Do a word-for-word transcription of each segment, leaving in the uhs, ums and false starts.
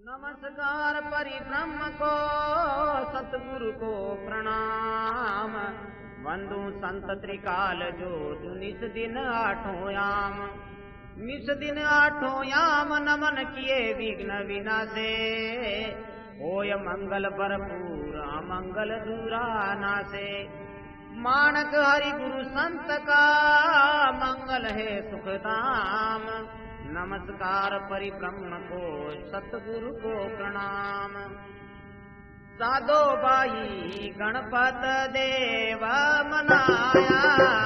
नमस्कार परिब्रह्म को सतगुरु को प्रणाम। वंदु संत त्रिकाल जो निस दिन आठों याम। निस दिन आठों याम नमन किए विघ्न विनाशे। होय मंगल भरपूर अमंगल दूरा नासे। मानक हरि गुरु संत का मंगल है सुखधाम। नमस्कार परिब्रह्म को सतगुरु को प्रणाम। साधो बाई गणपत देव मनाया।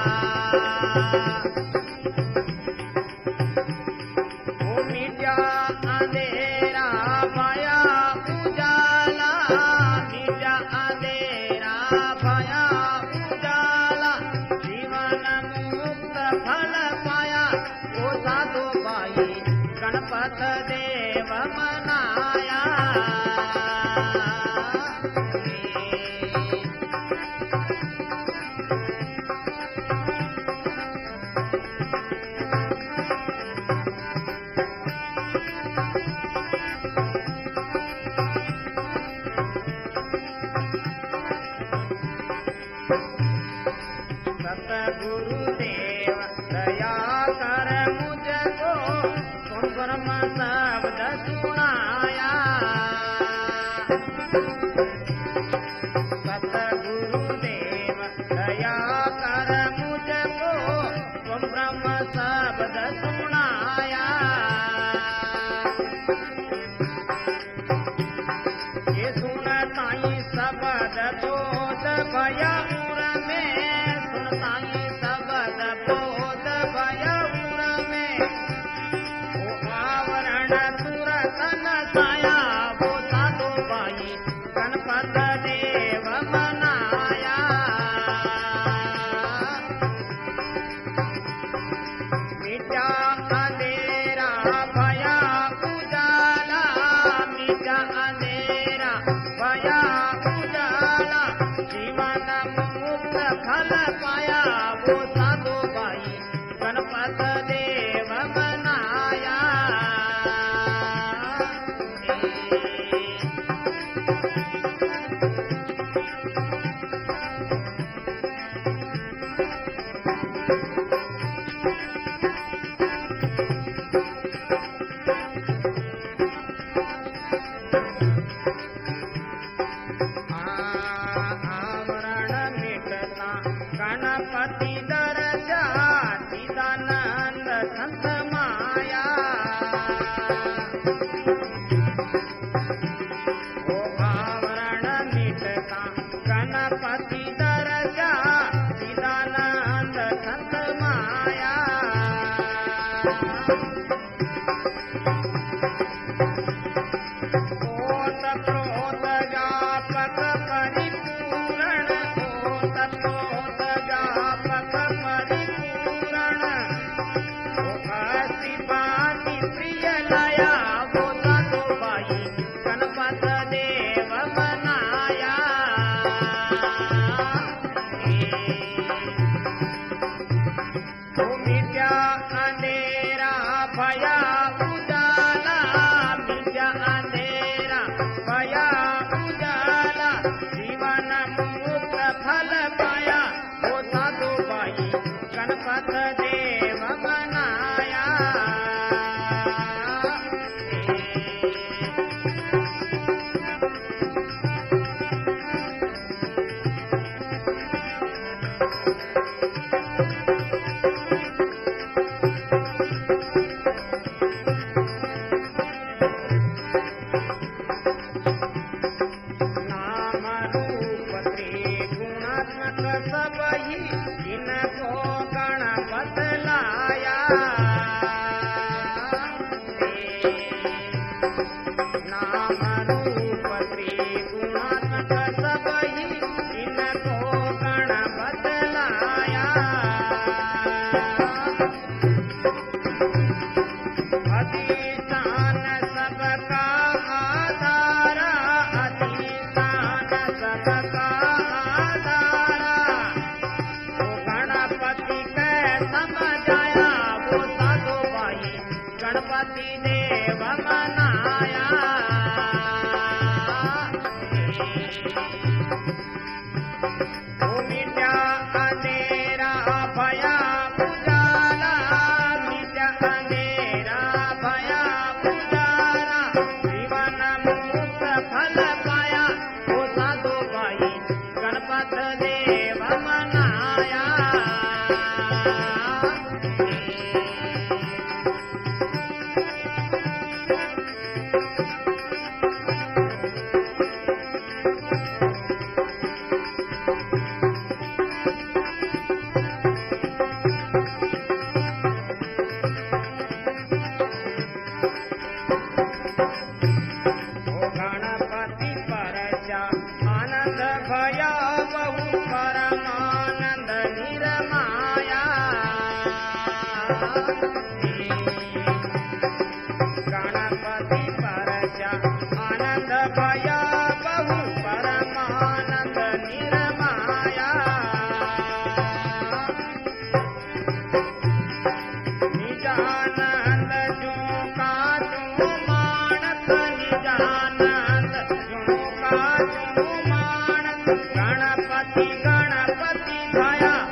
ओ मिट्या अंधेरा पाया उजाला। मिट्या अंधेरा पाया उजाला। जीवन मुक्त फल पाया। ओ साधो बाई गणपत देव मनाया। सतगुरुदेव दया कर मुझको तुम ब्रह्म शब्द सुनाया। सतगुरुदेव दया कर मुझको तुम ब्रह्म शब्द सुनाया। ये सुनता ही शब्द बोध भया उर में। सुनता ही शब्द बोध भया उर में। वो आवरण तुरत नसाया। वो साधु बाई गणपत देव मनाया। मिट्या अंधेरा भया उजाला। मिट्या अंधेरा भया उजाला। जीवन मुक्त फल पाया। वो साधु बाई गणपत देव मनाया। आवरण मिटता गणपति दरजा। चिदानंद संत माया। ओ आवरण मिटता गणपति दरजा। चिदानंद संत माया। ओत प्रोत व्यापक परिपूरण। ओत प्रोत व्यापक परिपूरण। ओ अति बाति प्रिय लया। वो साधु बाई गणपत देव मनाया। ओ मिट्या अंधेरा भया उजाला। मिट्या अंधेरा भया उजाला। जीवन मुक्त फल पाया। वो साधु बाई गणपत देव मनाया। नाम रूप त्रिगुणात्मक सब ही इनको गणपत लाया। नाम रूप त्रिगुणात्मक सब ही इनको गणपत लाया। अधिष्ठान सबका निजानंद झूका झूमाणत निजानंद झूका झूमाणत गणपति गणपति गया